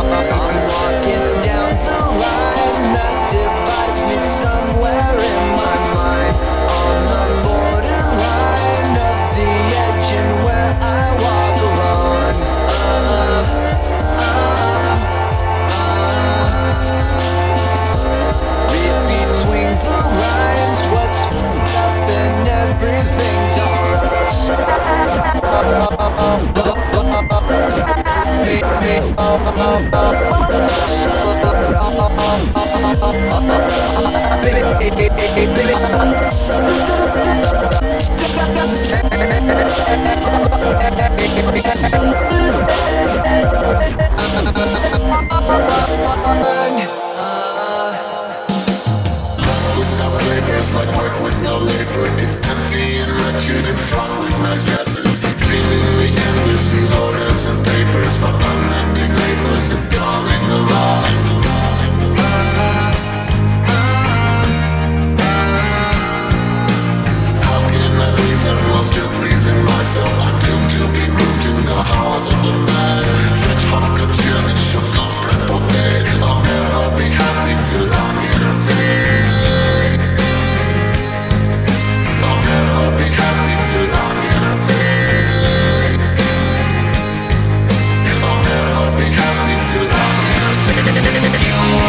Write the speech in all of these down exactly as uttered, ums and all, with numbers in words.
I'm walking down the line that divides me somewhere in my mind, on the borderline of the edge and where I walk alone. Uh, uh, uh. Read between the lines what's up and everything's Flavors like work with no labor. It's empty and wretched and fraught with nice dresses. Seemingly endless, these orders and papers, but unending labors and calling the line. How can I please them while still pleasing myself? I'm doomed to be moved in the halls of the mad. French hot couture and shook off bread bouquet. I'll never be happy till I get a say. I'll be happy till I get a say. I'll never be happy till I get a say.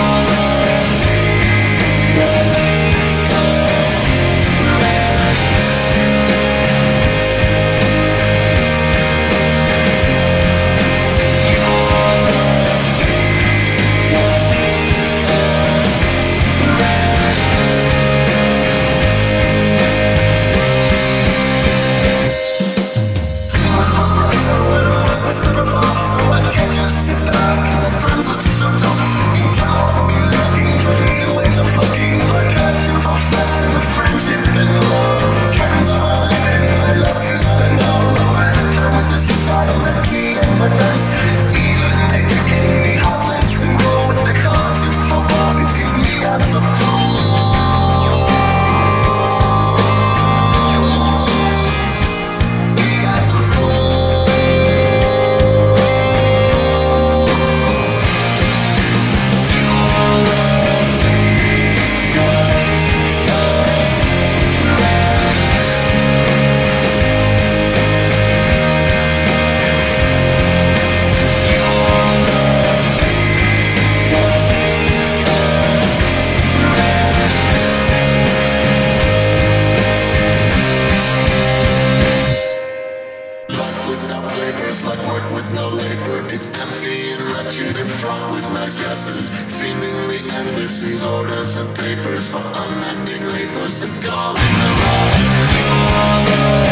Seemingly endless, these orders and papers, but unending labors and calling the line.